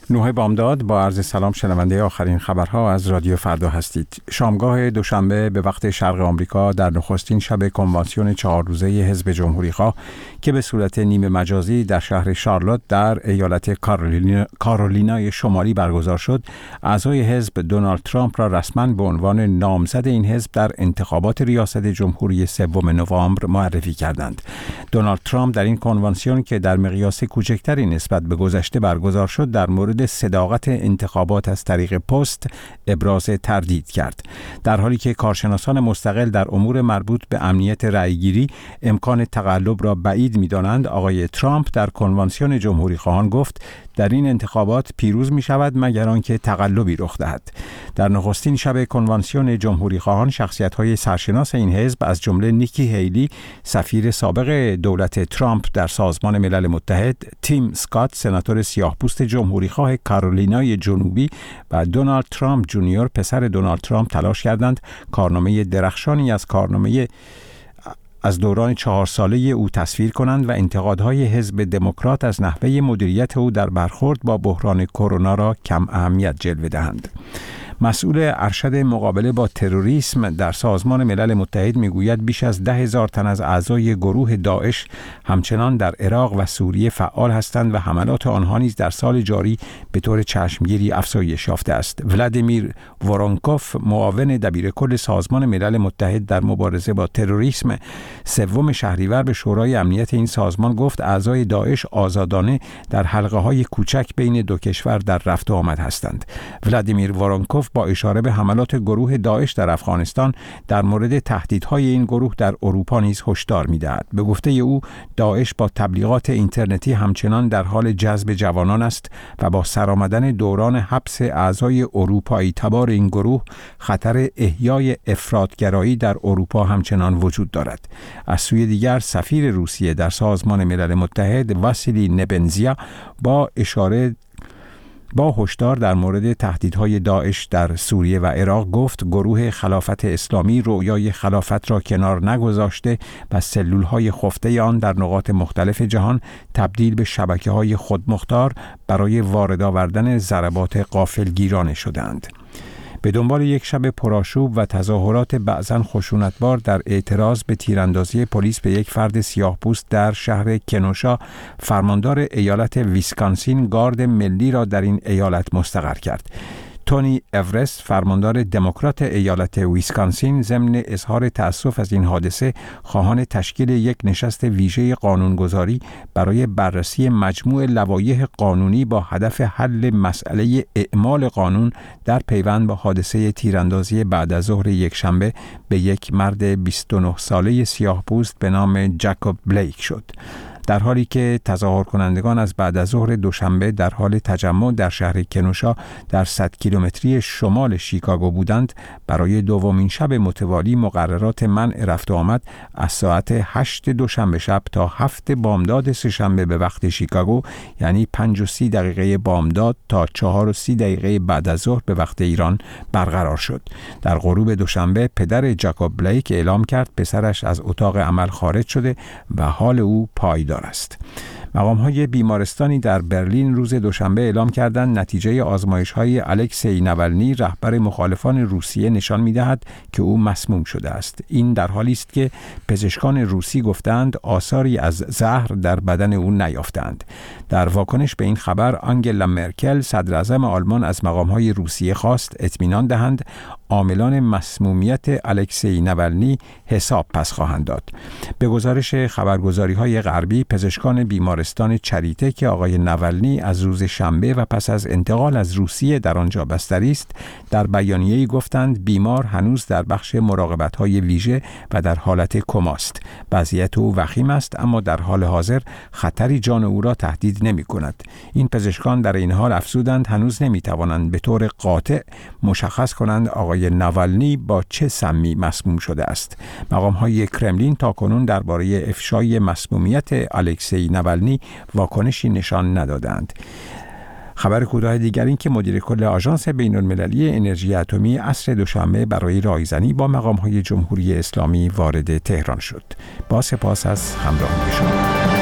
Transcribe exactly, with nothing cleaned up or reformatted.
نوح بامداد با عرض سلام شنونده آخرین خبرها از رادیو فردا هستید. شامگاه دوشنبه به وقت شرق آمریکا در نخستین شب کنوانسیون چهار روزه حزب جمهوری‌خواه که به صورت نیمه مجازی در شهر شارلوت در ایالت کارولینا، کارولینای شمالی برگزار شد، اعضای حزب دونالد ترامپ را رسما به عنوان نامزد این حزب در انتخابات ریاست جمهوری سوم نوامبر معرفی کردند. دونالد ترامپ در این کنوانسیون که در مقیاس کوچکتری نسبت به گذشته برگزار شد، در مورد صداقت انتخابات از طریق پست ابراز تردید کرد، در حالی که کارشناسان مستقل در امور مربوط به امنیت رأیگیری امکان تقلب را بعید می‌دانند. آقای ترامپ در کنوانسیون جمهوری خواهان گفت در این انتخابات پیروز می شود مگر آنکه تقلبی رخ دهد. در نخستین شب کنوانسیون جمهوری خواهان شخصیت‌های سرشناس این حزب از جمله نیکی هیلی، سفیر سابق دولت ترامپ در سازمان ملل متحد، تیم اسکات، سناتور سیاه‌پوست جمهوری‌خواه کارولینای جنوبی و دونالد ترامپ جونیور، پسر دونالد ترامپ، تلاش کردند کارنامه درخشانی از کارنامه از دوران چهار ساله او تصویر کنند و انتقادهای حزب دموکرات از نحوه مدیریت او در برخورد با بحران کرونا را کم اهمیت جلوه دهند. مسئول ارشد مقابله با تروریسم در سازمان ملل متحد میگوید بیش از ده هزار تن از اعضای گروه داعش همچنان در عراق و سوریه فعال هستند و حملات آنها نیز در سال جاری به طور چشمگیری افزایش یافته است. ولادیمیر وورونکوف، معاون دبیرکل سازمان ملل متحد در مبارزه با تروریسم، سوم شهریور به شورای امنیت این سازمان گفت اعضای داعش آزادانه در حلقه‌های کوچک بین دو کشور در رفت و آمد هستند. ولادیمیر وورونکوف با اشاره به حملات گروه داعش در افغانستان در مورد تهدیدهای این گروه در اروپا نیز هشدار می‌دهد. به گفته او داعش با تبلیغات اینترنتی همچنان در حال جذب جوانان است و با سرآمدن دوران حبس اعضای اروپایی تبار این گروه خطر احیای افراطگرایی در اروپا همچنان وجود دارد. از سوی دیگر سفیر روسیه در سازمان ملل متحد واسیلی نبنزیا با اشاره با هشدار در مورد تهدیدهای داعش در سوریه و عراق گفت گروه خلافت اسلامی رویای خلافت را کنار نگذاشته و سلولهای خفته آن در نقاط مختلف جهان تبدیل به شبکه‌های خودمختار برای وارد آوردن ضربات غافلگیرانه شدند. به دنبال یک شب پرآشوب و تظاهرات بعضاً خشونتبار در اعتراض به تیراندازی پلیس به یک فرد سیاه‌پوست در شهر کنوشا، فرماندار ایالت ویسکانسین گارد ملی را در این ایالت مستقر کرد. تونی اورست، فرماندار دموکرات ایالت ویسکانسین، ضمن اظهار تأسف از این حادثه خواهان تشکیل یک نشست ویژه قانونگذاری برای بررسی مجموع لوایح قانونی با هدف حل مسئله اعمال قانون در پیوند با حادثه تیراندازی بعد از ظهر یکشنبه به یک مرد بیست و نه ساله سیاه‌پوست به نام جاکوب بلیک شد. در حالی که تظاهر کنندگان از بعد از ظهر دوشنبه در حال تجمع در شهر کنوشا در صد کیلومتری شمال شیکاگو بودند، برای دومین شب متوالی مقررات منع رفت و آمد از ساعت هشت دوشنبه شب تا هفت بامداد سه‌شنبه به وقت شیکاگو، یعنی پنج و سی دقیقه بامداد تا چهار و سی دقیقه بعد از ظهر به وقت ایران برقرار شد. در غروب دوشنبه پدر جاکوب بلیک اعلام کرد پسرش از اتاق عمل خارج شده و حال او پایدار است. مقام‌های بیمارستانی در برلین روز دوشنبه اعلام کردند نتیجه آزمایش‌های الکسی ناولنی، رهبر مخالفان روسیه، نشان می‌دهد که او مسموم شده است. این در حالی است که پزشکان روسی گفتند آثاری از زهر در بدن او نیافتند. در واکنش به این خبر آنگلا مرکل، صدراعظم آلمان، از مقام‌های روسیه خواست اطمینان دهند عاملان مسمومیت الکسی ناولنی حساب پس خواهند داد. به گزارش خبرگزاری‌های غربی، پزشکان بیمارستان چریته که آقای ناولنی از روز شنبه و پس از انتقال از روسیه در آنجا بستری است، در بیانیه‌ای گفتند بیمار هنوز در بخش مراقبت‌های ویژه و در حالت کماست. وضعیت او وخیم است اما در حال حاضر خطری جان او را تهدید نمی‌کند. این پزشکان در این حال افزودند هنوز نمی‌توانند به طور قاطع مشخص کنند آقای ناولنی با چه سمی مسموم شده است. مقام‌های کرملین تاکنون درباره افشای مسمومیت الکسی ناولنی واکنشی نشان ندادند. خبر کوتاه دیگر این که مدیر کل آژانس بین‌المللی انرژی اتمی عصر دوشنبه برای رایزنی با مقام‌های جمهوری اسلامی وارد تهران شد. با سپاس از همراهی شما.